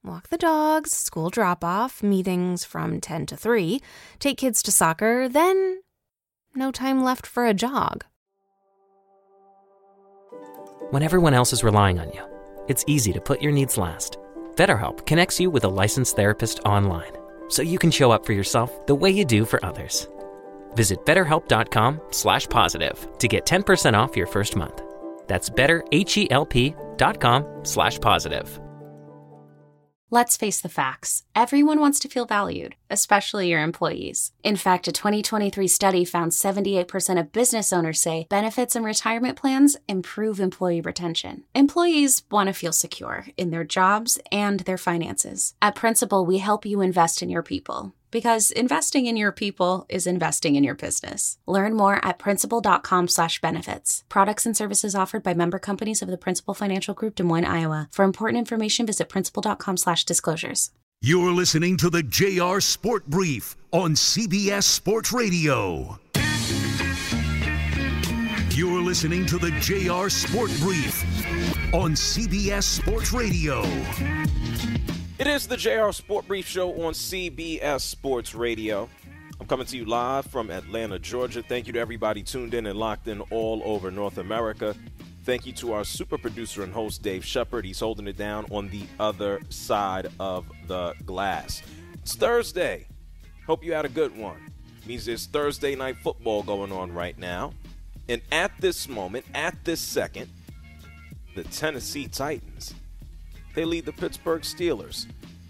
Walk the dogs, school drop-off, meetings from 10 to 3, take kids to soccer, then no time left for a jog. When everyone else is relying on you, it's easy to put your needs last. BetterHelp connects you with a licensed therapist online, so you can show up for yourself the way you do for others. Visit BetterHelp.com/positive to get 10% off your first month. That's BetterHelp.com/positive. Let's face the facts. Everyone wants to feel valued, especially your employees. In fact, a 2023 study found 78% of business owners say benefits and retirement plans improve employee retention. Employees want to feel secure in their jobs and their finances. At Principal, we help you invest in your people, because investing in your people is investing in your business. Learn more at principal.com/benefits. Products and services offered by member companies of the Principal Financial Group, Des Moines, Iowa. For important information, visit principal.com/disclosures. You're listening to the JR Sport Brief on CBS Sports Radio. You're listening to the JR Sport Brief on CBS Sports Radio. It is the JR Sport Brief Show on CBS Sports Radio. I'm coming to you live from Atlanta, Georgia. Thank you to everybody tuned in and locked in all over North America. Thank you to our super producer and host, Dave Shepard. He's holding it down on the other side of the glass. It's Thursday. Hope you had a good one. It means there's Thursday night football going on right now. And at this moment, at this second, the Tennessee Titans, they lead the Pittsburgh Steelers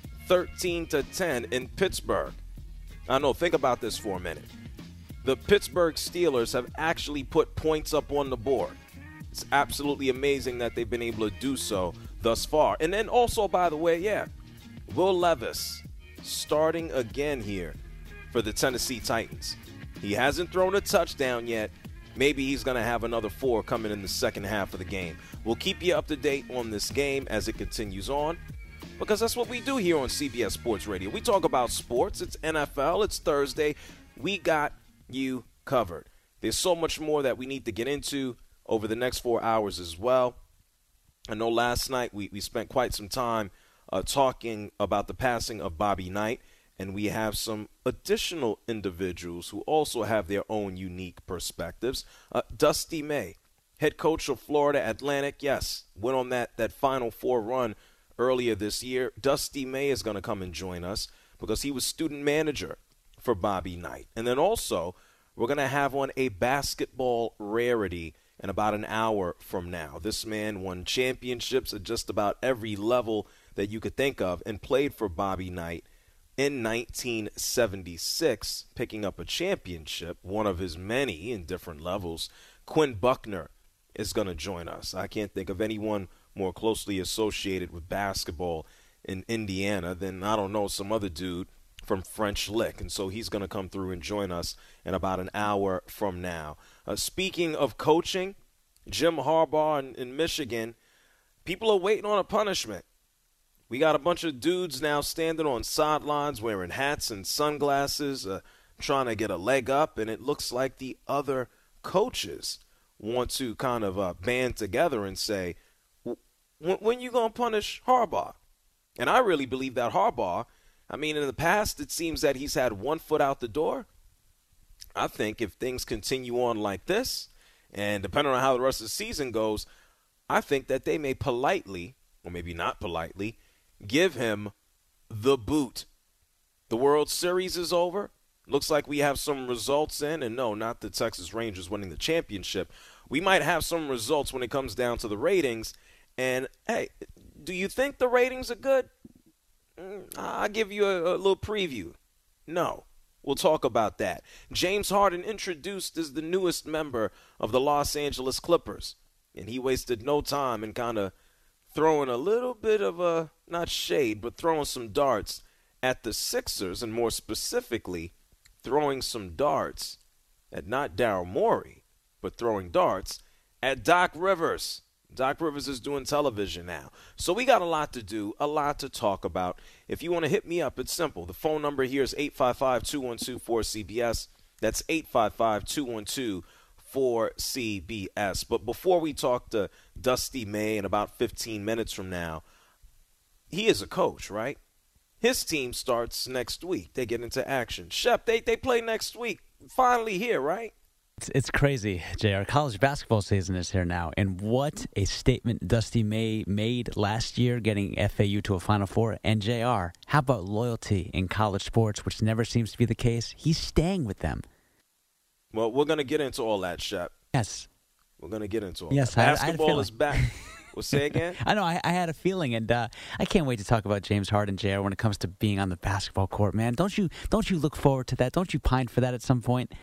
13-10 in Pittsburgh. I know, think about this for a minute. The Pittsburgh Steelers have actually put points up on the board. It's absolutely amazing that they've been able to do so thus far. And then also, by the way, Will Levis starting again here for the Tennessee Titans. He hasn't thrown a touchdown yet. Maybe he's going to have another 4 coming in the second half of the game. We'll keep you up to date on this game as it continues on, because that's what we do here on CBS Sports Radio. We talk about sports. It's NFL. It's Thursday. We got you covered. There's so much more that we need to get into over the next 4 hours as well. I know last night we spent quite some time talking about the passing of Bobby Knight, and we have some additional individuals who also have their own unique perspectives. Dusty May, head coach of Florida Atlantic, yes, went on that Final Four run earlier this year. Dusty May is going to come and join us because he was student manager for Bobby Knight. And then also, we're going to have on a basketball rarity in about an hour from now. This man won championships at just about every level that you could think of and played for Bobby Knight in 1976, picking up a championship, one of his many in different levels. Quinn Buckner is going to join us. I can't think of anyone more closely associated with basketball in Indiana than, I don't know, some other dude from French Lick. And so he's going to come through and join us in about an hour from now. Speaking of coaching, Jim Harbaugh in Michigan, people are waiting on a punishment. We got a bunch of dudes now standing on sidelines wearing hats and sunglasses, trying to get a leg up, and it looks like the other coaches want to kind of band together and say, when you going to punish Harbaugh? And I really believe that Harbaugh, I mean, in the past, it seems that he's had one foot out the door. I think if things continue on like this, and depending on how the rest of the season goes, I think that they may politely, or maybe not politely, give him the boot. The World Series is over. Looks like we have some results in, and no, not the Texas Rangers winning the championship. We might have some results when it comes down to the ratings. And, hey, do you think the ratings are good? I'll give you a little preview. No. We'll talk about that. James Harden introduced as the newest member of the Los Angeles Clippers. And he wasted no time in kind of throwing a little bit of not shade, but throwing some darts at the Sixers, and more specifically, throwing some darts at not Daryl Morey, but throwing darts at Doc Rivers. Doc Rivers is doing television now. So we got a lot to do, a lot to talk about. If you want to hit me up, it's simple. The phone number here is 855-212-4CBS. That's 855-212-4CBS. But before we talk to Dusty May in about 15 minutes from now, he is a coach, right? His team starts next week. They get into action. Shep, they play next week. Finally here, right? It's crazy, JR. College basketball season is here now. And what a statement Dusty May made last year getting FAU to a Final Four. And JR, how about loyalty in college sports, which never seems to be the case? He's staying with them. Well, we're going to get into all that, Shep. Yes. We're going to get into all yes, that. Basketball is back. Well, say again? I know. I had a feeling, and I can't wait to talk about James Harden, JR, when it comes to being on the basketball court, man. Don't you look forward to that? Don't you pine for that at some point?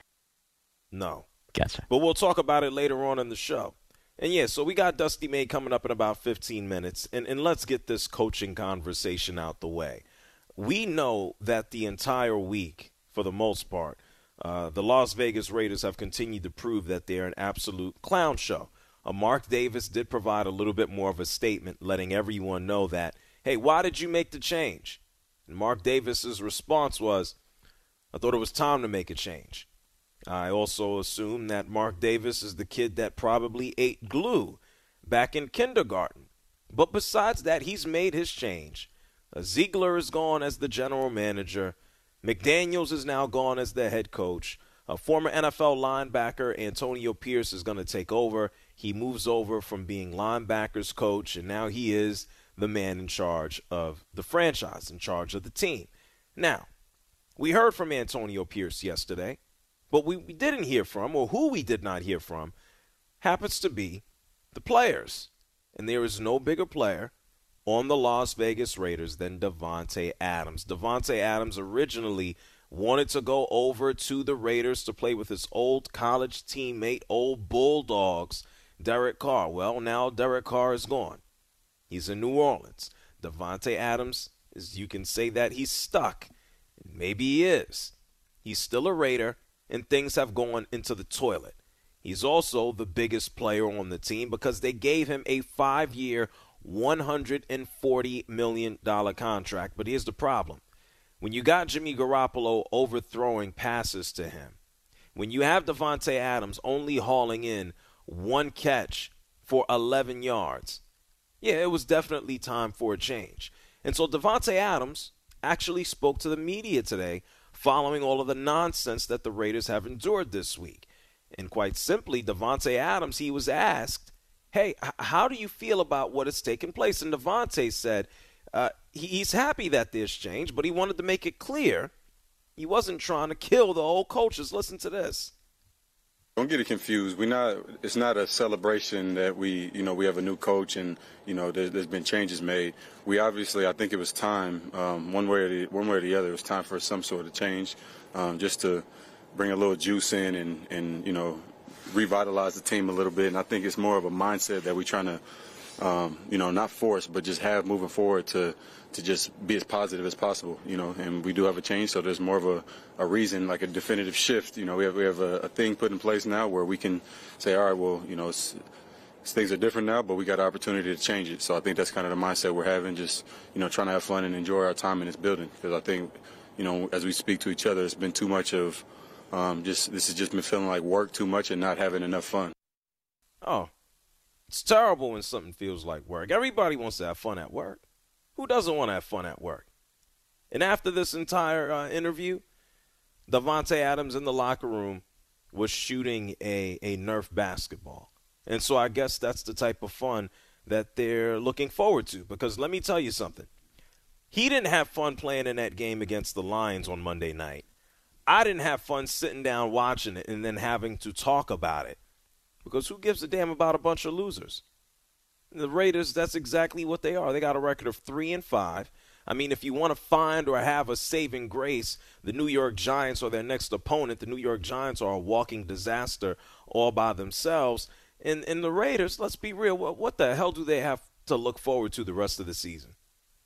No. Gotcha. But we'll talk about it later on in the show. And, yeah, so we got Dusty May coming up in about 15 minutes. And let's get this coaching conversation out the way. We know that the entire week, for the most part, the Las Vegas Raiders have continued to prove that they're an absolute clown show. Mark Davis did provide a little bit more of a statement letting everyone know that, hey, why did you make the change? And Mark Davis's response was, I thought it was time to make a change. I also assume that Mark Davis is the kid that probably ate glue back in kindergarten. But besides that, he's made his change. Ziegler is gone as the general manager. McDaniels is now gone as the head coach. Former NFL linebacker Antonio Pierce is going to take over. He moves over from being linebackers coach, and now he is the man in charge of the franchise, in charge of the team. Now, we heard from Antonio Pierce yesterday. What we didn't hear from, or who we did not hear from, happens to be the players. And there is no bigger player on the Las Vegas Raiders than Davante Adams. Davante Adams originally wanted to go over to the Raiders to play with his old college teammate, old Bulldogs, Derek Carr. Well, now Derek Carr is gone. He's in New Orleans. Davante Adams, you can say that he's stuck. Maybe he is. He's still a Raider. And things have gone into the toilet. He's also the biggest player on the team because they gave him a 5-year, $140 million contract. But here's the problem. When you got Jimmy Garoppolo overthrowing passes to him, when you have Davante Adams only hauling in one catch for 11 yards, yeah, it was definitely time for a change. And so Davante Adams actually spoke to the media today following all of the nonsense that the Raiders have endured this week. And quite simply, Davante Adams, he was asked, hey, how do you feel about what has taken place? And Davante said he's happy that there's change, but he wanted to make it clear he wasn't trying to kill the old coaches. Listen to this. Don't get it confused. It's not a celebration that we have a new coach and, there's been changes made. We obviously, I think it was time, one way or the other, it was time for some sort of change, just to bring a little juice in and revitalize the team a little bit. And I think it's more of a mindset that we're trying to, not force, but just have moving forward to just be as positive as possible, and we do have a change, so there's more of a reason, like a definitive shift. We have a thing put in place now where we can say, all right, well, things are different now, but we got an opportunity to change it. So I think that's kind of the mindset we're having, just, trying to have fun and enjoy our time in this building. Because I think, as we speak to each other, it's been too much of this has just been feeling like work too much and not having enough fun. Oh, it's terrible when something feels like work. Everybody wants to have fun at work. Who doesn't want to have fun at work? And after this entire interview, Davante Adams in the locker room was shooting a Nerf basketball. And so I guess that's the type of fun that they're looking forward to. Because let me tell you something. He didn't have fun playing in that game against the Lions on Monday night. I didn't have fun sitting down watching it and then having to talk about it. Because who gives a damn about a bunch of losers? The Raiders, that's exactly what they are. They got a record of 3-5. I mean, if you want to find or have a saving grace, the New York Giants or their next opponent, the New York Giants are a walking disaster all by themselves. And the Raiders, let's be real, what the hell do they have to look forward to the rest of the season?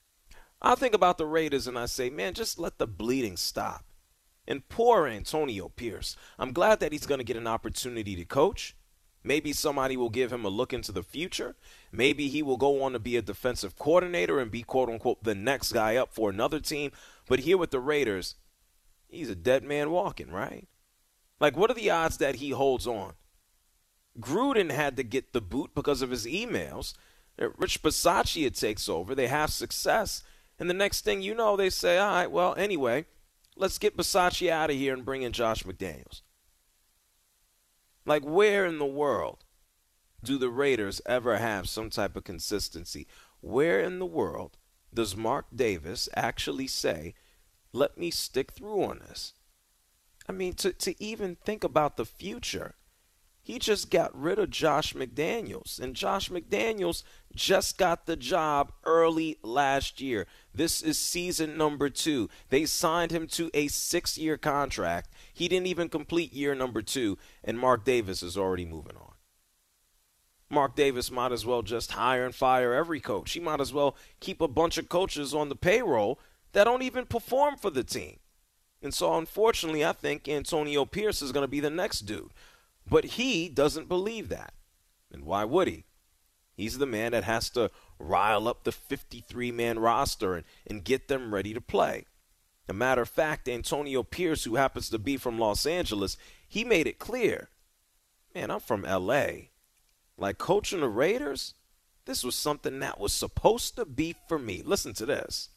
I think about the Raiders and I say, man, just let the bleeding stop. And poor Antonio Pierce. I'm glad that he's going to get an opportunity to coach. Maybe somebody will give him a look into the future. Maybe he will go on to be a defensive coordinator and be, quote-unquote, the next guy up for another team. But here with the Raiders, he's a dead man walking, right? Like, what are the odds that he holds on? Gruden had to get the boot because of his emails. Rich Bisaccia takes over. They have success. And the next thing you know, they say, all right, well, anyway, let's get Bisaccia out of here and bring in Josh McDaniels. Like, where in the world do the Raiders ever have some type of consistency? Where in the world does Mark Davis actually say, let me stick through on this? I mean, to even think about the future, he just got rid of Josh McDaniels, and Josh McDaniels just got the job early last year. This is season number 2. They signed him to a 6-year contract. He didn't even complete year number 2, and Mark Davis is already moving on. Mark Davis might as well just hire and fire every coach. He might as well keep a bunch of coaches on the payroll that don't even perform for the team. And so, unfortunately, I think Antonio Pierce is going to be the next dude. But he doesn't believe that. And why would he? He's the man that has to rile up the 53-man roster and get them ready to play. As a matter of fact, Antonio Pierce, who happens to be from Los Angeles, he made it clear, man, I'm from L.A. Like, coaching the Raiders, this was something that was supposed to be for me. Listen to this.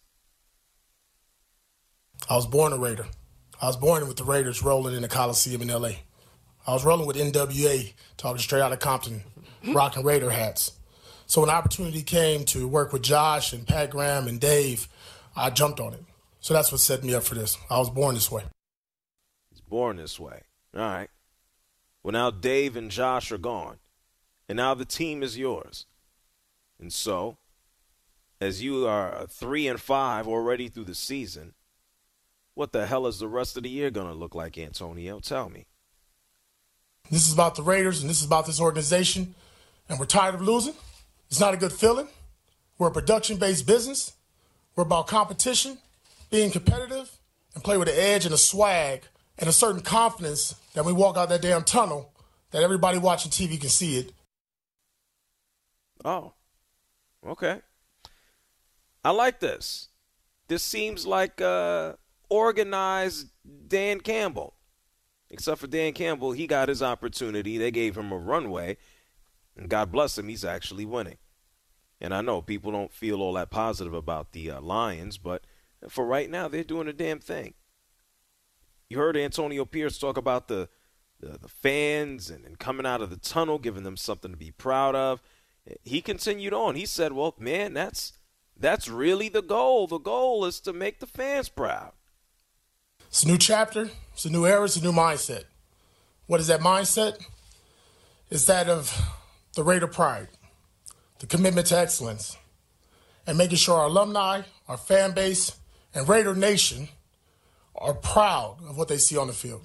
I was born a Raider. I was born with the Raiders rolling in the Coliseum in L.A. I was rolling with NWA, talking straight out of Compton, rocking Raider hats. So when the opportunity came to work with Josh and Pat Graham and Dave, I jumped on it. So that's what set me up for this. I was born this way. He's born this way. All right. Well, now Dave and Josh are gone, and now the team is yours. And so, as you are 3-5 already through the season, what the hell is the rest of the year going to look like, Antonio? Tell me. This is about the Raiders, and this is about this organization, and we're tired of losing. It's not a good feeling. We're a production-based business. We're about competition, being competitive, and play with an edge and a swag and a certain confidence that when we walk out that damn tunnel, that everybody watching TV can see it. Oh, okay. I like this. This seems like organized Dan Campbell. Except for Dan Campbell, he got his opportunity. They gave him a runway. And God bless him, he's actually winning. And I know people don't feel all that positive about the Lions, but for right now, they're doing a damn thing. You heard Antonio Pierce talk about the fans and coming out of the tunnel, giving them something to be proud of. He continued on. He said, well, man, that's really the goal. The goal is to make the fans proud. It's a new chapter. It's a new era. It's a new mindset. What is that mindset? It's that of the Raider pride, the commitment to excellence, and making sure our alumni, our fan base, and Raider Nation are proud of what they see on the field.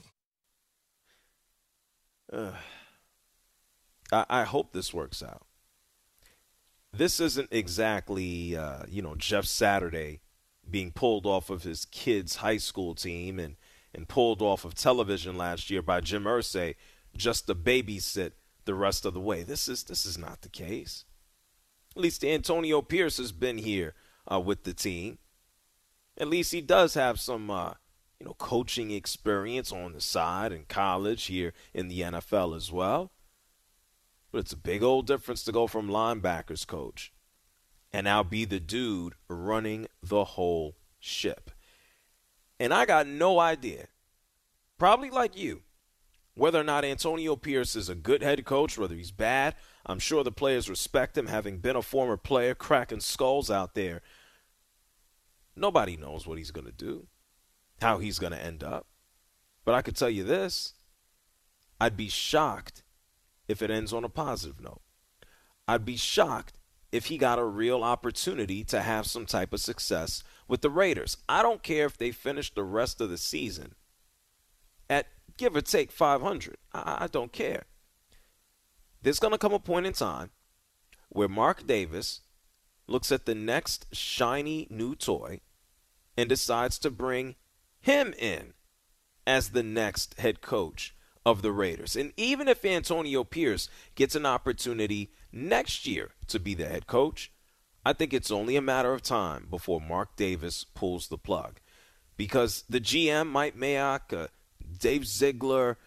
I hope this works out. This isn't exactly, Jeff Saturday being pulled off of his kid's high school team and pulled off of television last year by Jim Irsay just to babysit the rest of the way. This is not the case. At least Antonio Pierce has been here with the team. At least he does have some, coaching experience on the side in college here in the NFL as well. But it's a big old difference to go from linebackers coach and now be the dude running the whole ship. And I got no idea, probably like you, whether or not Antonio Pierce is a good head coach, whether he's bad. I'm sure the players respect him, having been a former player, cracking skulls out there. Nobody knows what he's going to do, how he's going to end up. But I could tell you this, I'd be shocked if it ends on a positive note. I'd be shocked if he got a real opportunity to have some type of success with the Raiders. I don't care if they finish the rest of the season at give or take 500. I don't care. There's going to come a point in time where Mark Davis looks at the next shiny new toy and decides to bring him in as the next head coach of the Raiders. And even if Antonio Pierce gets an opportunity next year to be the head coach, I think it's only a matter of time before Mark Davis pulls the plug. Because the GM, Mike Mayock, Dave Ziegler,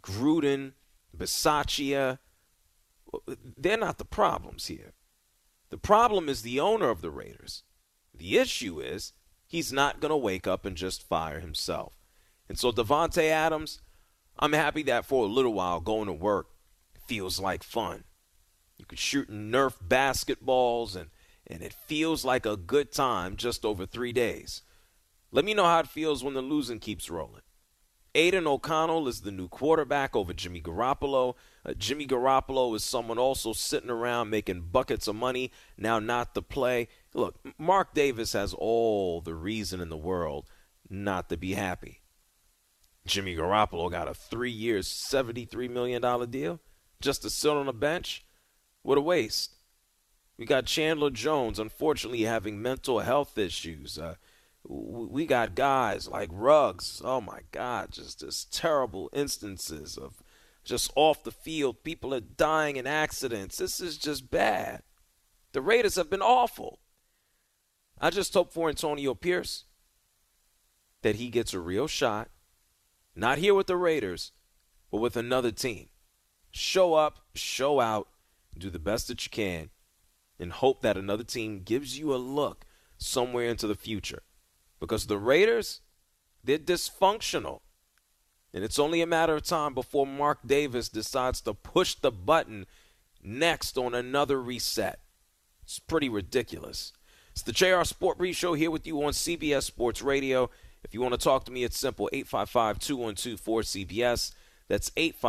Gruden, Bisaccia, they're not the problems here. The problem is the owner of the Raiders. The issue is he's not going to wake up and just fire himself. And so Davante Adams, I'm happy that for a little while going to work feels like fun. You could shoot Nerf basketballs and it feels like a good time just over 3 days. Let me know how it feels when the losing keeps rolling. Aiden O'Connell is the new quarterback over Jimmy Garoppolo. Jimmy Garoppolo is someone also sitting around making buckets of money, now not to play. Look, Mark Davis has all the reason in the world not to be happy. Jimmy Garoppolo got a 3-year, $73 million deal just to sit on the bench. What a waste. We got Chandler Jones, unfortunately, having mental health issues. We got guys like Ruggs. Oh, my God, just terrible instances of just off the field. People are dying in accidents. This is just bad. The Raiders have been awful. I just hope for Antonio Pierce that he gets a real shot, not here with the Raiders, but with another team. Show up, show out, do the best that you can, and hope that another team gives you a look somewhere into the future. Because the Raiders, they're dysfunctional. And it's only a matter of time before Mark Davis decides to push the button next on another reset. It's pretty ridiculous. It's the JR Sport Brief Show here with you on CBS Sports Radio. If you want to talk to me, it's simple, 855-212-4CBS. That's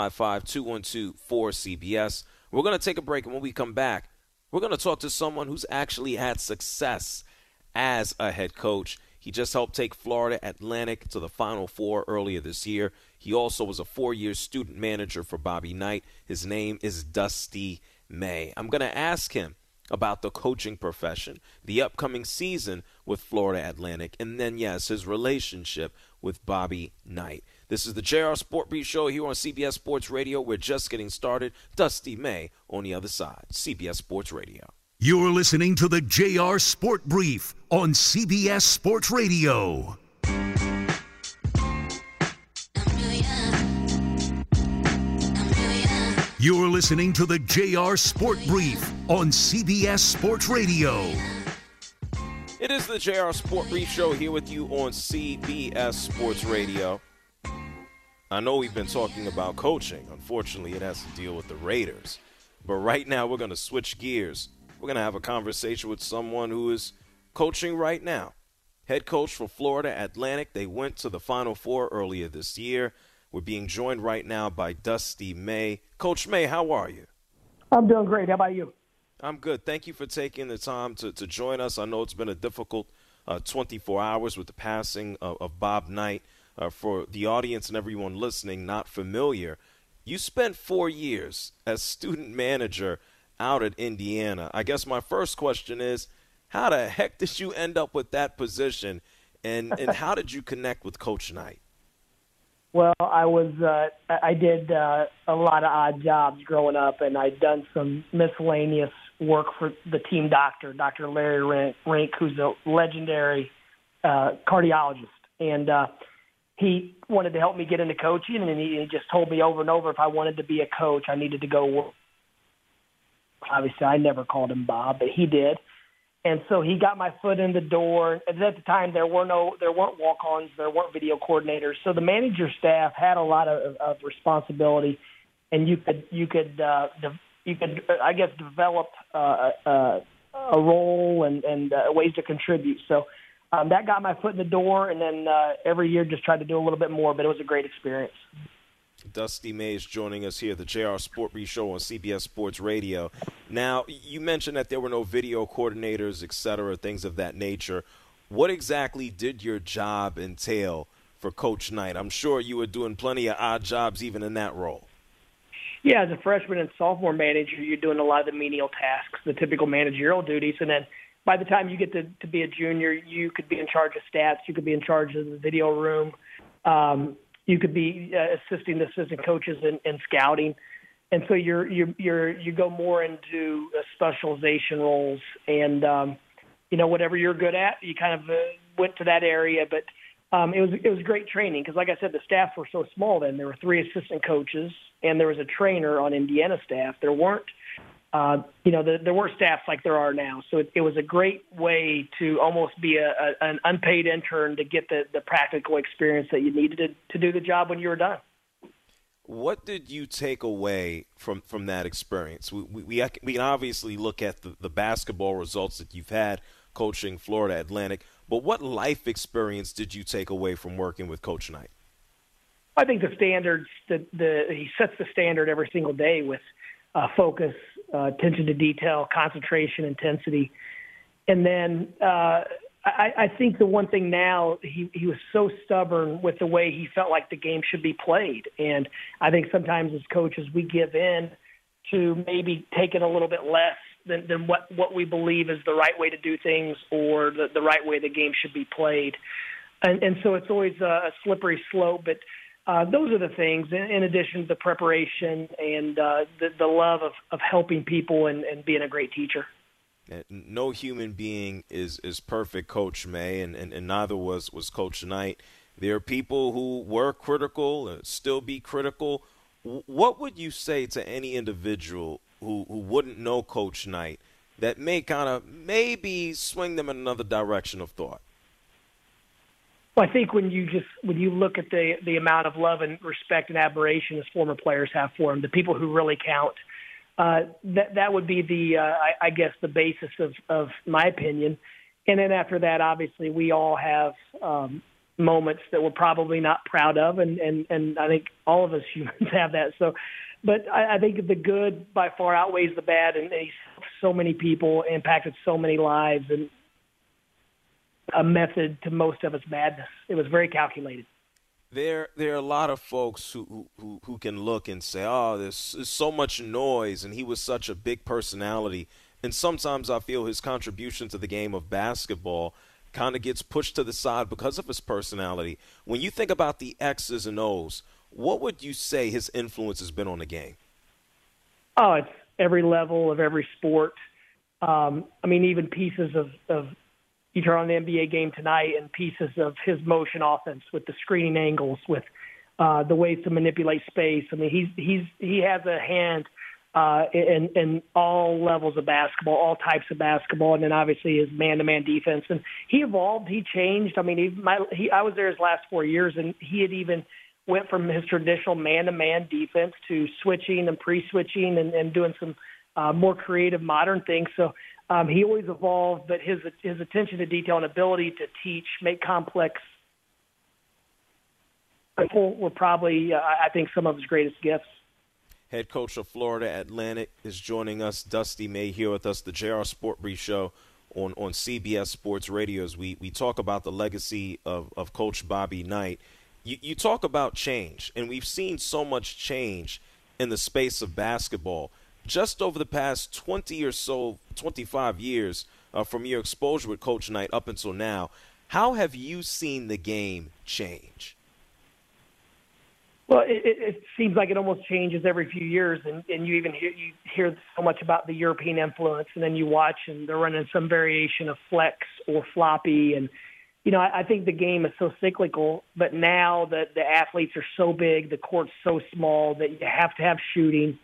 855-212-4CBS. We're going to take a break, and when we come back, we're going to talk to someone who's actually had success as a head coach. He just helped take Florida Atlantic to the Final Four earlier this year. He also was a 4-year student manager for Bobby Knight. His name is Dusty May. I'm going to ask him about the coaching profession, the upcoming season with Florida Atlantic, and then, yes, his relationship with Bobby Knight. This is the JR Sport Brief Show here on CBS Sports Radio. We're just getting started. Dusty May on the other side. CBS Sports Radio. You're listening to the JR Sport Brief on CBS Sports Radio. You're listening to the JR Sport Brief on CBS Sports Radio. It is the JR Sport Brief Show here with you on CBS Sports Radio. I know we've been talking about coaching. Unfortunately, it has to deal with the Raiders. But right now, we're going to switch gears. We're going to have a conversation with someone who is coaching right now. Head coach for Florida Atlantic. They went to the Final Four earlier this year. We're being joined right now by Dusty May. Coach May, how are you? I'm doing great. How about you? I'm good. Thank you for taking the time to join us. I know it's been a difficult 24 hours with the passing of Bob Knight. For the audience and everyone listening not familiar, you spent 4 years as student manager out at Indiana. I guess my first question is, how the heck did you end up with that position, and how did you connect with Coach Knight? Well, I did a lot of odd jobs growing up, and I'd done some miscellaneous work for the team doctor, Dr. Larry Rink, who's a legendary cardiologist. And he wanted to help me get into coaching, and he just told me over and over if I wanted to be a coach, I needed to go work. Obviously, I never called him Bob, but he did. And so he got my foot in the door. At the time, there weren't walk-ons, there weren't video coordinators. So the manager staff had a lot of responsibility, and you could I guess develop a role and ways to contribute. So that got my foot in the door, and then every year just tried to do a little bit more. But it was a great experience. Dusty May is joining us here at the JR Sport Brief Show on CBS Sports Radio. Now, you mentioned that there were no video coordinators, et cetera, things of that nature. What exactly did your job entail for Coach Knight? I'm sure you were doing plenty of odd jobs even in that role. Yeah, as a freshman and sophomore manager, you're doing a lot of the menial tasks, the typical managerial duties, and then by the time you get to be a junior, you could be in charge of stats, you could be in charge of the video room, you could be assisting the assistant coaches in scouting, and so you go more into specialization roles, and whatever you're good at, you kind of went to that area. But it was great training because, like I said, the staff were so small then. There were 3 assistant coaches, and there was a trainer on Indiana staff. There weren't there were staffs like there are now. So it was a great way to almost be an unpaid intern to get the practical experience that you needed to do the job when you were done. What did you take away from that experience? We can obviously look at the basketball results that you've had coaching Florida Atlantic, but what life experience did you take away from working with Coach Knight? I think the standards he sets the standard every single day with focus, attention to detail, concentration, intensity, and then I think the one thing now, he was so stubborn with the way he felt like the game should be played. And I think sometimes as coaches we give in to maybe take it a little bit less than what we believe is the right way to do things or the right way the game should be played. And so it's always a slippery slope. But those are the things, in addition to the preparation and the love of helping people and being a great teacher. No human being is perfect, Coach May, and neither was Coach Knight. There are people who were critical, still be critical. What would you say to any individual who wouldn't know Coach Knight that may kind of maybe swing them in another direction of thought? Well, I think when you look at the amount of love and respect and admiration his former players have for him, the people who really count, that would be I guess the basis of my opinion. And then after that, obviously we all have moments that we're probably not proud of, and I think all of us humans have that. So, but I think the good by far outweighs the bad, and he helped so many people, impacted so many lives, and a method to most of its madness. It was very calculated. There are a lot of folks who can look and say, oh, there's so much noise, and he was such a big personality. And sometimes I feel his contribution to the game of basketball kind of gets pushed to the side because of his personality. When you think about the X's and O's, what would you say his influence has been on the game? Oh, it's every level of every sport. Even pieces of you turn on the NBA game tonight and pieces of his motion offense with the screening angles, with the ways to manipulate space. I mean, he has a hand in all levels of basketball, all types of basketball, and then obviously his man-to-man defense. And he evolved, he changed. I mean, I was there his last 4 years, and he had even went from his traditional man-to-man defense to switching and pre-switching and doing some more creative, modern things. So he always evolved, but his attention to detail and ability to teach, make complex people were probably, I think, some of his greatest gifts. Head coach of Florida Atlantic is joining us. Dusty May here with us, the JR Sport Brief Show on CBS Sports Radio as we talk about the legacy of Coach Bobby Knight. You talk about change, and we've seen so much change in the space of basketball. Just over the past 20 or so, 25 years from your exposure with Coach Knight up until now, how have you seen the game change? Well, it seems like it almost changes every few years, and you even hear so much about the European influence, and then you watch and they're running some variation of flex or floppy, and I think the game is so cyclical, but now that the athletes are so big, the court's so small that you have to have shooting.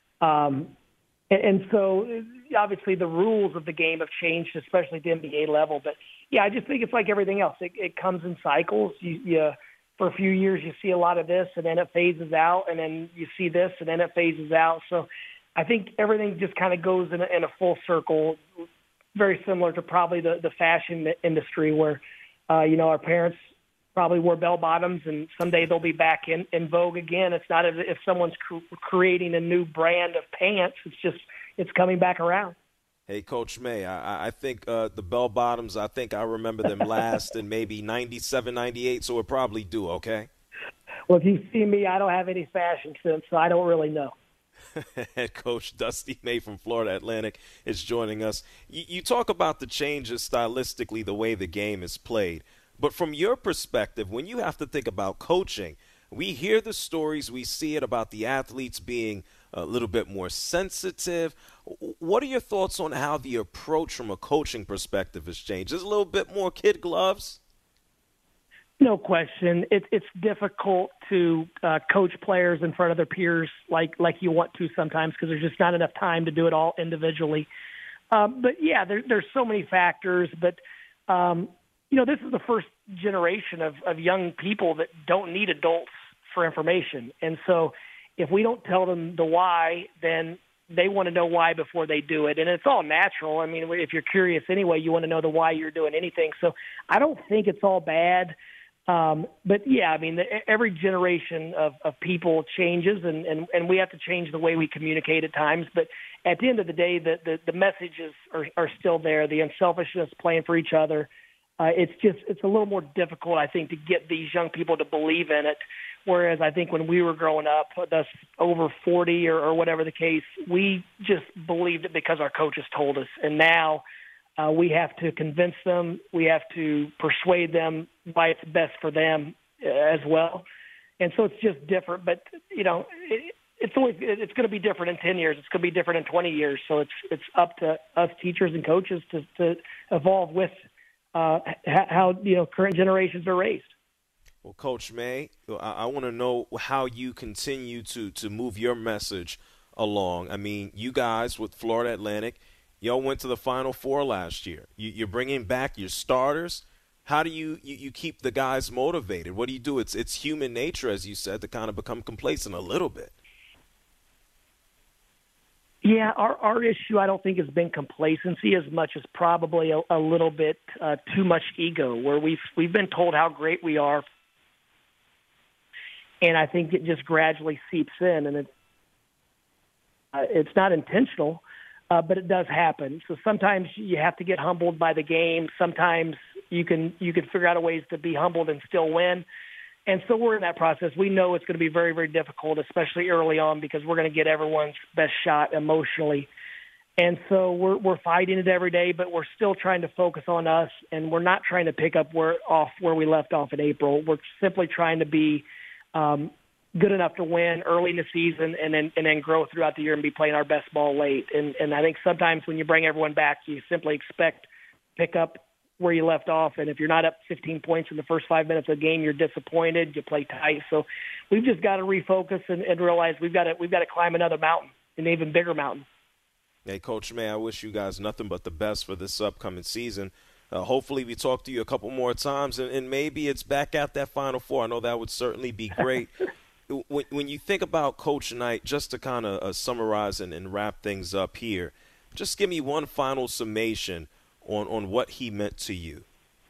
And so obviously the rules of the game have changed, especially at the NBA level. But, yeah, I just think it's like everything else. It comes in cycles. For a few years you see a lot of this, and then it phases out, and then you see this, and then it phases out. So I think everything just kind of goes in a full circle, very similar to probably the fashion industry where, our parents probably wore bell-bottoms, and someday they'll be back in vogue again. It's not as if someone's creating a new brand of pants. It's coming back around. Hey, Coach May, I think the bell-bottoms, I think I remember them last in maybe 97, 98, so it probably do, okay? Well, if you see me, I don't have any fashion sense, so I don't really know. Head coach Dusty May from Florida Atlantic is joining us. You talk about the changes stylistically, the way the game is played. But from your perspective, when you have to think about coaching, we hear the stories, we see it about the athletes being a little bit more sensitive. What are your thoughts on how the approach from a coaching perspective has changed? Is it a little bit more kid gloves? No question. It's difficult to coach players in front of their peers like you want to sometimes because there's just not enough time to do it all individually. But yeah, there's so many factors. But this is the first generation of young people that don't need adults for information, and so if we don't tell them the why, then they want to know why before they do it. And it's all natural. I mean, if you're curious anyway, you want to know the why you're doing anything. So I don't think it's all bad. But yeah, I mean, every generation of people changes and we have to change the way we communicate at times. But at the end of the day, the messages are still there. The unselfishness, playing for each other. It's a little more difficult, I think, to get these young people to believe in it. Whereas I think when we were growing up, us over 40 or whatever the case, we just believed it because our coaches told us. And now we have to convince them. We have to persuade them why it's best for them as well. And so it's just different. But, it's going to be different in 10 years. It's going to be different in 20 years. So it's up to us teachers and coaches to evolve with how current generations are raised. Well, Coach May, I want to know how you continue to move your message along. I mean, you guys with Florida Atlantic, y'all went to the Final Four last year. You're bringing back your starters. How do you keep the guys motivated? What do you do? It's human nature, as you said, to kind of become complacent a little bit. Yeah, our issue I don't think has been complacency as much as probably a little bit too much ego, where we've been told how great we are. And I think it just gradually seeps in, and it's not intentional, but it does happen. So sometimes you have to get humbled by the game. Sometimes you can figure out ways to be humbled and still win. And so we're in that process. We know it's going to be very, very difficult, especially early on, because we're going to get everyone's best shot emotionally. And so we're fighting it every day, but we're still trying to focus on us, and we're not trying to pick up where we left off in April. We're simply trying to be good enough to win early in the season and then grow throughout the year and be playing our best ball late. And I think sometimes when you bring everyone back, you simply expect to pick up where you left off. And if you're not up 15 points in the first 5 minutes of the game, you're disappointed. You play tight. So we've just got to refocus and realize we've got to climb another mountain, an even bigger mountain. Hey, Coach May, I wish you guys nothing but the best for this upcoming season. Hopefully we talk to you a couple more times, and maybe it's back at that Final Four. I know that would certainly be great. When you think about Coach Knight, just to kind of summarize and wrap things up here, just give me one final summation on what he meant to you.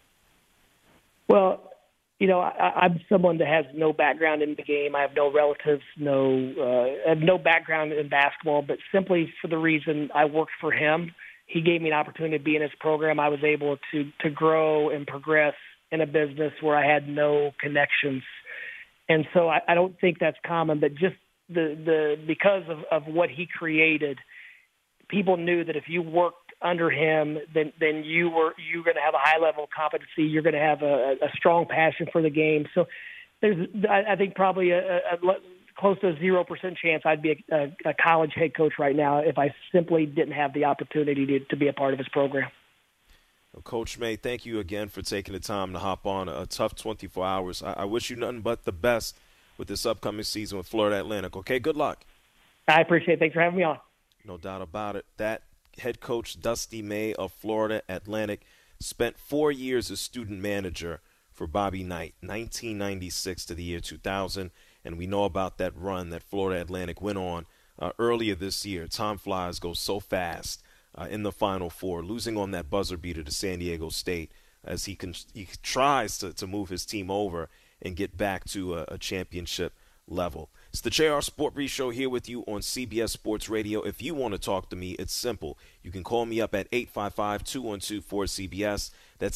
Well, I'm someone that has no background in the game. I have no relatives, I have no background in basketball, but simply for the reason I worked for him. He gave me an opportunity to be in his program. I was able to grow and progress in a business where I had no connections. And so I don't think that's common, but just because of what he created, people knew that if you worked under him, then you're going to have a high level of competency. You're going to have a strong passion for the game. So I think probably a close to a 0% chance I'd be a college head coach right now if I simply didn't have the opportunity to be a part of his program. Well, Coach May, thank you again for taking the time to hop on a tough 24 hours. I wish you nothing but the best with this upcoming season with Florida Atlantic. Okay, good luck. I appreciate it. Thanks for having me on. No doubt about it. That head coach Dusty May of Florida Atlantic spent 4 years as student manager for Bobby Knight, 1996 to the year 2000. And we know about that run that Florida Atlantic went on earlier this year. Time flies, goes so fast in the Final Four, losing on that buzzer beater to San Diego State as he tries to move his team over and get back to a championship level. It's the JR Sport Brief Show here with you on CBS Sports Radio. If you want to talk to me, it's simple. You can call me up at 855-212-4CBS. That's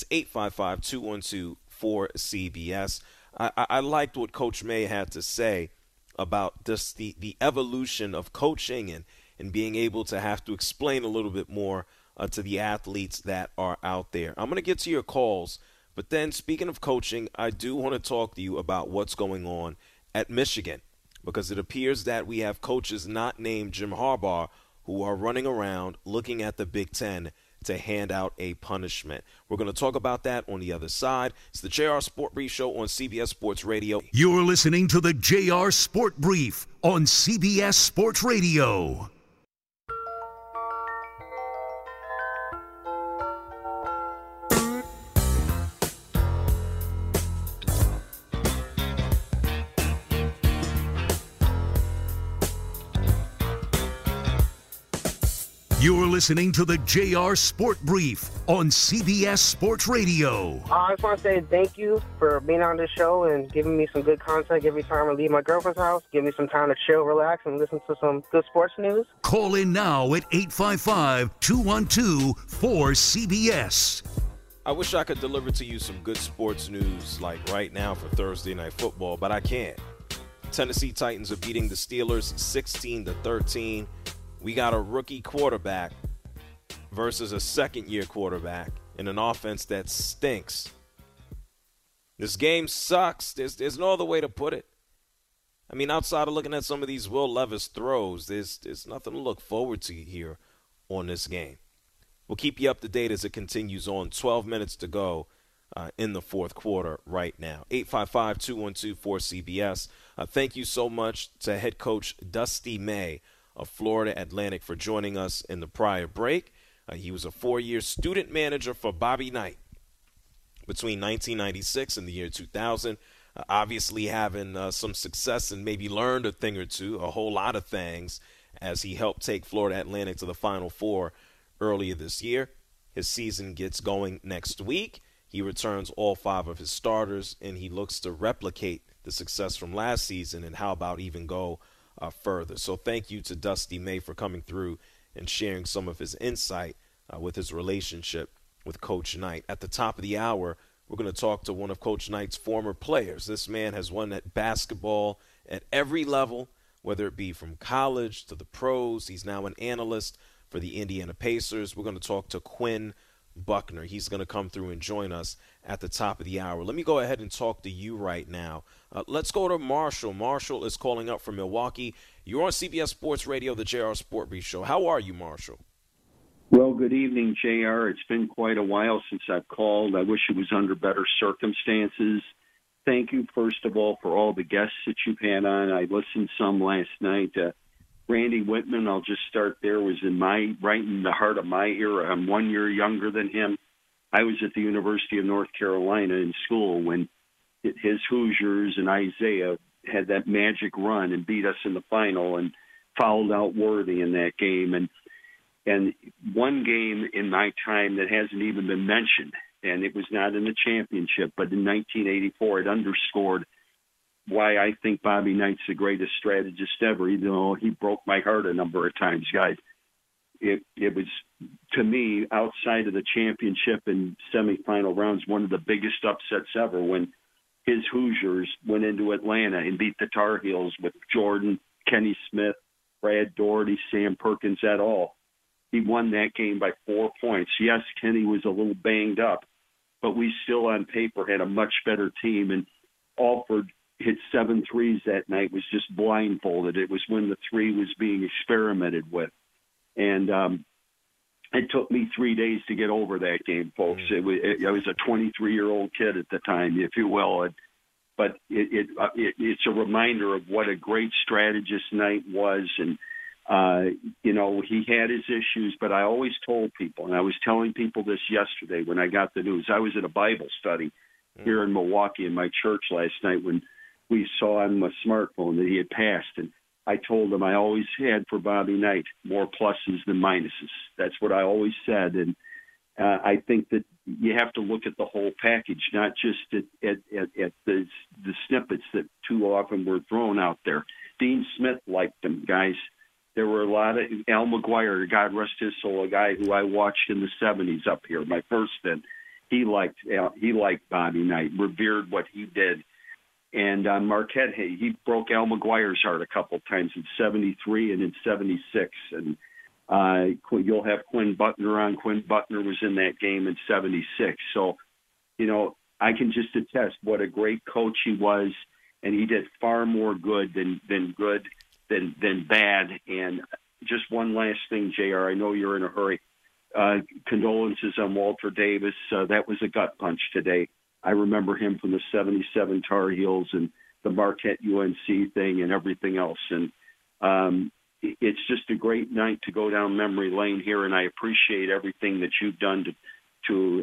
855-212-4CBS. I liked what Coach May had to say about just the evolution of coaching and being able to have to explain a little bit more to the athletes that are out there. I'm going to get to your calls, but then speaking of coaching, I do want to talk to you about what's going on at Michigan, because it appears that we have coaches not named Jim Harbaugh who are running around looking at the Big Ten to hand out a punishment. We're going to talk about that on the other side. It's the JR Sport Brief Show on CBS Sports Radio. You're listening to the JR Sport Brief on CBS Sports Radio. You're listening to the JR Sport Brief on CBS Sports Radio. I just want to say thank you for being on this show and giving me some good content every time I leave my girlfriend's house. Give me some time to chill, relax, and listen to some good sports news. Call in now at 855-212-4CBS. I wish I could deliver to you some good sports news like right now for Thursday Night Football, but I can't. Tennessee Titans are beating the Steelers 16-13. We got a rookie quarterback versus a second-year quarterback in an offense that stinks. This game sucks. There's no other way to put it. I mean, outside of looking at some of these Will Levis throws, there's nothing to look forward to here on this game. We'll keep you up to date as it continues on. 12 minutes to go in the fourth quarter right now. 855-212-4CBS. Thank you so much to head coach Dusty May of Florida Atlantic for joining us in the prior break. He was a 4-year student manager for Bobby Knight between 1996 and the year 2000. Obviously having some success and maybe learned a thing or two, a whole lot of things, as he helped take Florida Atlantic to the Final Four earlier this year. His season gets going next week. He returns all 5 of his starters, and he looks to replicate the success from last season, and how about even go further. So thank you to Dusty May for coming through and sharing some of his insight with his relationship with Coach Knight. At the top of the hour, we're going to talk to one of Coach Knight's former players. This man has won at basketball at every level, whether it be from college to the pros. He's now an analyst for the Indiana Pacers. We're going to talk to Quinn Buckner. He's going to come through and join us at the top of the hour. Let me go ahead and talk to you right now. Let's go to Marshall. Marshall is calling up from Milwaukee. You're on CBS Sports Radio, the JR Sport Brief Show. How are you, Marshall? Well, good evening, JR. It's been quite a while since I've called. I wish it was under better circumstances. Thank you, first of all, for all the guests that you've had on. I listened some last night. Randy Whitman, I'll just start there, was right in the heart of my era. I'm 1 year younger than him. I was at the University of North Carolina in school when his Hoosiers and Isaiah had that magic run and beat us in the final and fouled out Worthy in that game. And one game in my time that hasn't even been mentioned, and it was not in the championship, but in 1984, it underscored why I think Bobby Knight's the greatest strategist ever, even though he broke my heart a number of times, guys. It was, to me, outside of the championship and semifinal rounds, one of the biggest upsets ever when his Hoosiers went into Atlanta and beat the Tar Heels with Jordan, Kenny Smith, Brad Daugherty, Sam Perkins et al. He won that game by 4 points. Yes, Kenny was a little banged up, but we still on paper had a much better team, and Alford hit 7 threes that night, was just blindfolded. It was when the three was being experimented with. And it took me 3 days to get over that game, folks. I was a 23-year-old kid at the time, if you will. But it's a reminder of what a great strategist Knight was. And, he had his issues, but I always told people, and I was telling people this yesterday when I got the news. I was at a Bible study here in Milwaukee in my church last night when we saw on my smartphone that he had passed. And I told him I always had for Bobby Knight more pluses than minuses. That's what I always said. And I think that you have to look at the whole package, not just at the snippets that too often were thrown out there. Dean Smith liked him, guys. There were a lot of Al McGuire, God rest his soul, a guy who I watched in the 70s up here, my first stint. He liked Bobby Knight, revered what he did. And Marquette, he broke Al McGuire's heart a couple times in 73 and in 76. And you'll have Quinn Buckner on. Quinn Buckner was in that game in 76. So, I can just attest what a great coach he was, and he did far more good than bad. And just one last thing, JR, I know you're in a hurry. condolences on Walter Davis. That was a gut punch today. I remember him from the 77 Tar Heels and the Marquette UNC thing and everything else. And it's just a great night to go down memory lane here, and I appreciate everything that you've done to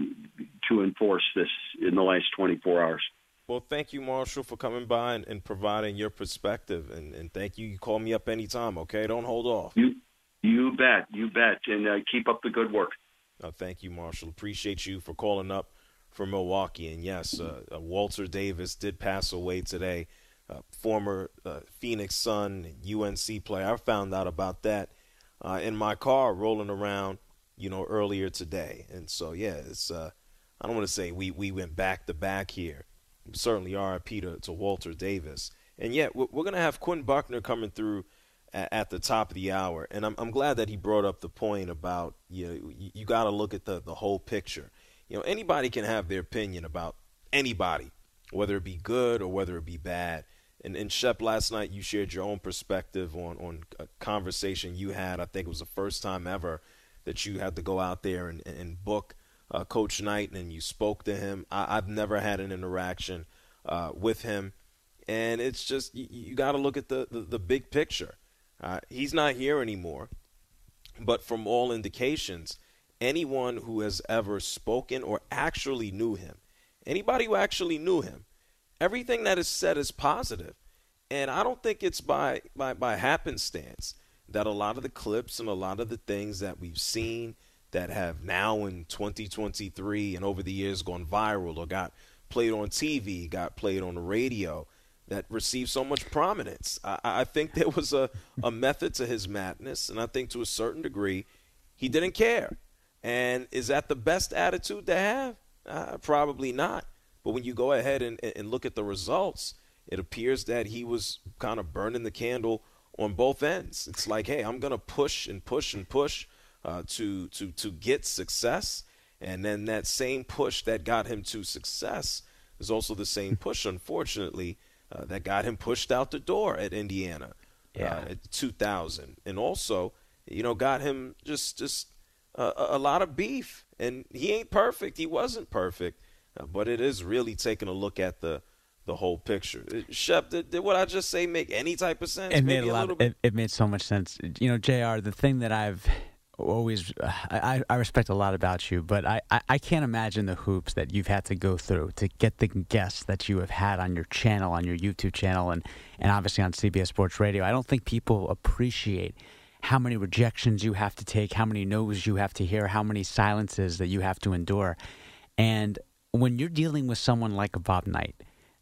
enforce this in the last 24 hours. Well, thank you, Marshall, for coming by and providing your perspective. And thank you. You call me up anytime, okay? Don't hold off. You bet. And keep up the good work. Thank you, Marshall. Appreciate you for calling up from Milwaukee. And, yes, Walter Davis did pass away today, former Phoenix Sun UNC player. I found out about that in my car rolling around, earlier today. And so, yeah, it's I don't want to say we went back to back here. Certainly RIP to Walter Davis. And yet we're going to have Quinn Buckner coming through at the top of the hour. And I'm glad that he brought up the point about, you got to look at the whole picture. Anybody can have their opinion about anybody, whether it be good or whether it be bad. And Shep, last night you shared your own perspective on a conversation you had. I think it was the first time ever that you had to go out there and book Coach Knight, and you spoke to him. I've never had an interaction with him, and it's just you got to look at the big picture. He's not here anymore, but from all indications, anyone who has ever spoken or actually knew him, anybody who actually knew him, everything that is said is positive. And I don't think it's by happenstance that a lot of the clips and a lot of the things that we've seen that have now in 2023 and over the years gone viral or got played on TV, got played on the radio, that received so much prominence. I think there was a method to his madness, and I think to a certain degree he didn't care. And is that the best attitude to have? Probably not. But when you go ahead and look at the results, it appears that he was kind of burning the candle on both ends. It's like, hey, I'm going to push and push and push to get success, and then that same push that got him to success is also the same push, unfortunately, that got him pushed out the door at Indiana at 2000, and also, got him just a lot of beef. And he ain't perfect. He wasn't perfect, but it is really taking a look at the whole picture. Shep, did what I just say make any type of sense? It made it made so much sense. JR, the thing that I've always I respect a lot about you, but I can't imagine the hoops that you've had to go through to get the guests that you have had on your channel, on your YouTube channel, and obviously on CBS Sports Radio. I don't think people appreciate how many rejections you have to take, how many no's you have to hear, how many silences that you have to endure. And when you're dealing with someone like a Bob Knight,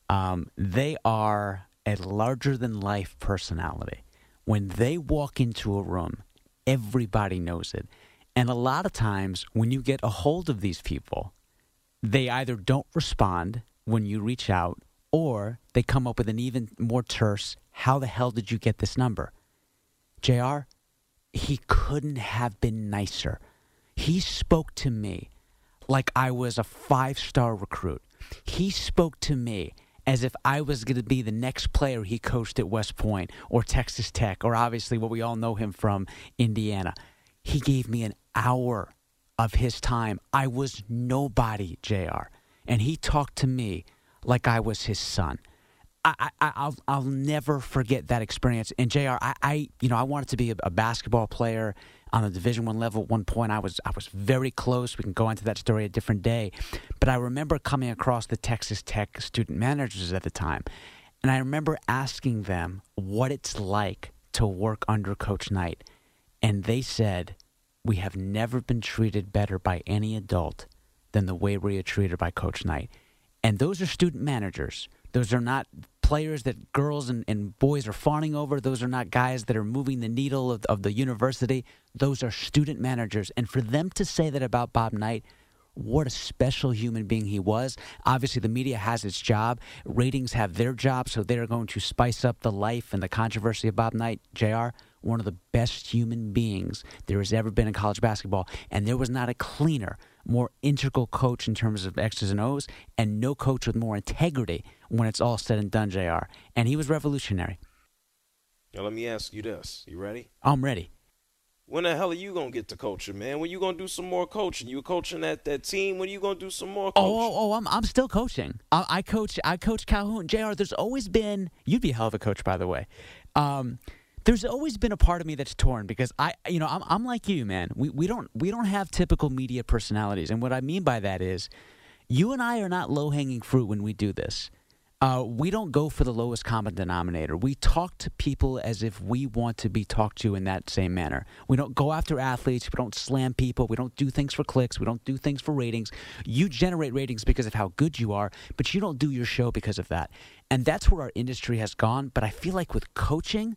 they are a larger-than-life personality. When they walk into a room, everybody knows it. And a lot of times when you get a hold of these people, they either don't respond when you reach out, or they come up with an even more terse, how the hell did you get this number? JR, he couldn't have been nicer. He spoke to me like I was a 5-star recruit. He spoke to me as if I was going to be the next player he coached at West Point or Texas Tech, or obviously what we all know him from, Indiana. He gave me an hour of his time. I was nobody, JR. And he talked to me like I was his son. I'll never forget that experience. And JR, I wanted to be a basketball player on a Division I level at one point. I was very close. We can go into that story a different day. But I remember coming across the Texas Tech student managers at the time, and I remember asking them what it's like to work under Coach Knight. And they said, we have never been treated better by any adult than the way we are treated by Coach Knight. And those are student managers. Those are not players that girls and boys are fawning over. Those are not guys that are moving the needle of the university. Those are student managers. And for them to say that about Bob Knight, what a special human being he was. Obviously, the media has its job. Ratings have their job, so they're going to spice up the life and the controversy of Bob Knight. JR, one of the best human beings there has ever been in college basketball. And there was not a cleaner, more integral coach in terms of X's and O's, and no coach with more integrity when it's all said and done, JR. And he was revolutionary. Now, let me ask you this. You ready? I'm ready. When the hell are you going to get to coaching, man? When you going to do some more coaching? You coaching that team? When are you going to do some more coaching? I'm still coaching. I coach Calhoun. JR, there's always been – you'd be a hell of a coach, by the way. There's always been a part of me that's torn because I'm like you, man. We don't have typical media personalities. And what I mean by that is you and I are not low-hanging fruit when we do this. We don't go for the lowest common denominator. We talk to people as if we want to be talked to in that same manner. We don't go after athletes. We don't slam people. We don't do things for clicks. We don't do things for ratings. You generate ratings because of how good you are, but you don't do your show because of that. And that's where our industry has gone. But I feel like with coaching,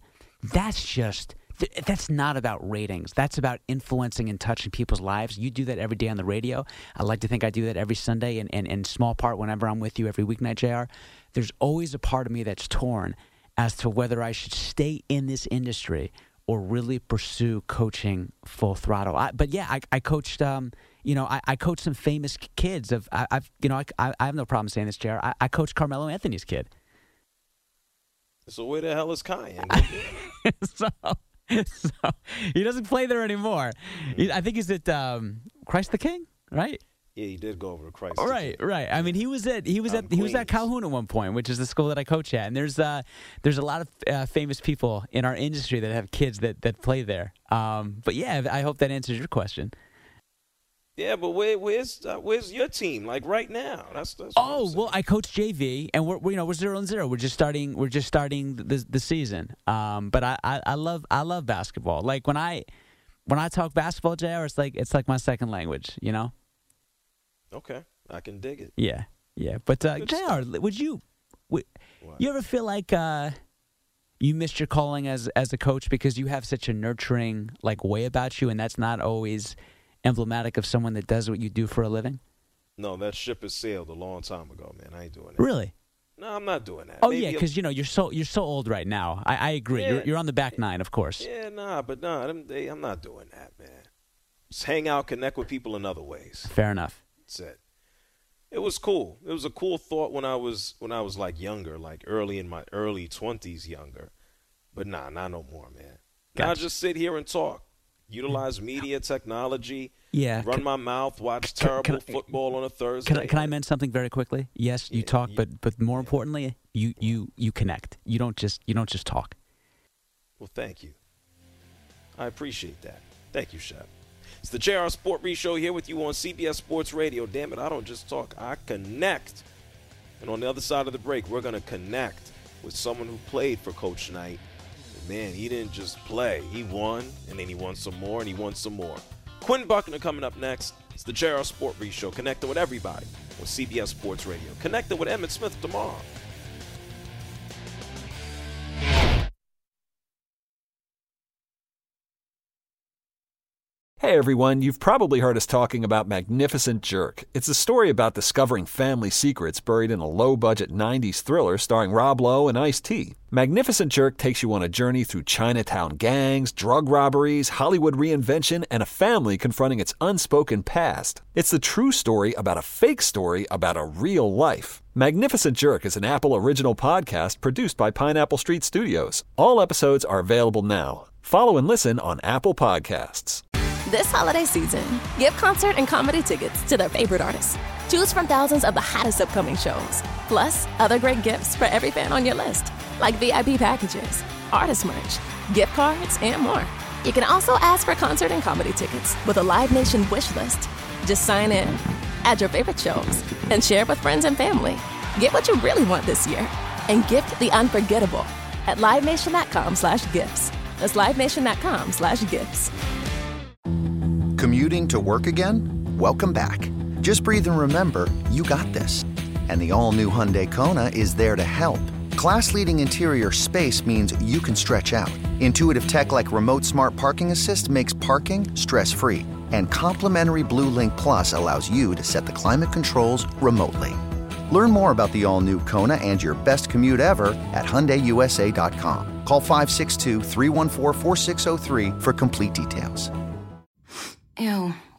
that's not about ratings. That's about influencing and touching people's lives. You do that every day on the radio. I like to think I do that every Sunday and in small part whenever I'm with you every weeknight, JR. There's always a part of me that's torn as to whether I should stay in this industry or really pursue coaching full throttle. I coached, I coached some famous kids. I have no problem saying this, JR. I coached Carmelo Anthony's kid. So where the hell is Kyan? So he doesn't play there anymore. I think he's at Christ the King, right? Yeah, he did go over to Christ. Right. I mean, he was at Calhoun at one point, which is the school that I coach at. And there's a lot of famous people in our industry that have kids that play there. But yeah, I hope that answers your question. Yeah, but where's your team? Like right now? That's well, I coach JV, and we're 0-0. We're just starting the season. But I love basketball. Like when I talk basketball, JR, it's like my second language. You know. Okay, I can dig it. Yeah. But JR, you ever feel like you missed your calling as a coach because you have such a nurturing way about you, and that's not always emblematic of someone that does what you do for a living? No, that ship has sailed a long time ago, man. I ain't doing that. Really? No, I'm not doing that. Oh, maybe because you're so old right now. I agree. Yeah, you're on the back nine, of course. Yeah, I'm not doing that, man. Just hang out, connect with people in other ways. Fair enough. That's it. It was cool. It was a cool thought when I was like younger, like early in my early 20s, younger. But not no more, man. Gotcha. Now I just sit here and talk. Utilize media technology. Yeah. Run my mouth. Watch terrible football on a Thursday. Can I mention something very quickly? Yes, you talk, but more importantly, you connect. You don't just talk. Well, thank you. I appreciate that. Thank you, Shep. It's the JR Sport Brief Show here with you on CBS Sports Radio. Damn it, I don't just talk. I connect. And on the other side of the break, we're going to connect with someone who played for Coach Knight. Man, he didn't just play. He won, and then he won some more, and he won some more. Quinn Buckner coming up next. It's the JR Sport Brief Show, connecting with everybody on CBS Sports Radio. Connecting with Emmitt Smith tomorrow. Hey everyone, you've probably heard us talking about Magnificent Jerk. It's a story about discovering family secrets buried in a low-budget 90s thriller starring Rob Lowe and Ice-T. Magnificent Jerk takes you on a journey through Chinatown gangs, drug robberies, Hollywood reinvention, and a family confronting its unspoken past. It's the true story about a fake story about a real life. Magnificent Jerk is an Apple original podcast produced by Pineapple Street Studios. All episodes are available now. Follow and listen on Apple Podcasts. This holiday season, give concert and comedy tickets to their favorite artists. Choose from thousands of the hottest upcoming shows, plus other great gifts for every fan on your list, like VIP packages, artist merch, gift cards, and more. You can also ask for concert and comedy tickets with a Live Nation wish list. Just sign in, add your favorite shows, and share with friends and family. Get what you really want this year and gift the unforgettable at LiveNation.com/gifts. That's LiveNation.com/gifts. Commuting to work again? Welcome back. Just breathe and remember, you got this. And the all-new Hyundai Kona is there to help. Class-leading interior space means you can stretch out. Intuitive tech like Remote Smart Parking Assist makes parking stress-free. And complimentary Blue Link Plus allows you to set the climate controls remotely. Learn more about the all-new Kona and your best commute ever at HyundaiUSA.com. Call 562-314-4603 for complete details. Ew,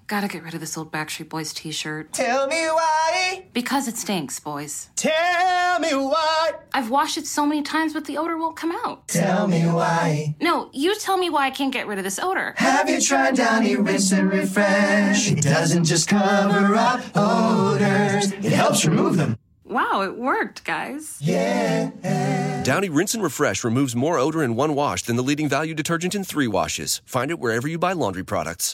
Gotta get rid of this old Backstreet Boys t-shirt. Tell me why. Because it stinks, boys. Tell me why. I've washed it so many times, but the odor won't come out. Tell me why. No, you tell me why I can't get rid of this odor. Have you tried Downy Rinse and Refresh? It doesn't just cover up odors, it helps remove them. Wow, it worked, guys. Yeah. Downy Rinse and Refresh removes more odor in one wash than the leading value detergent in 3 washes. Find it wherever you buy laundry products.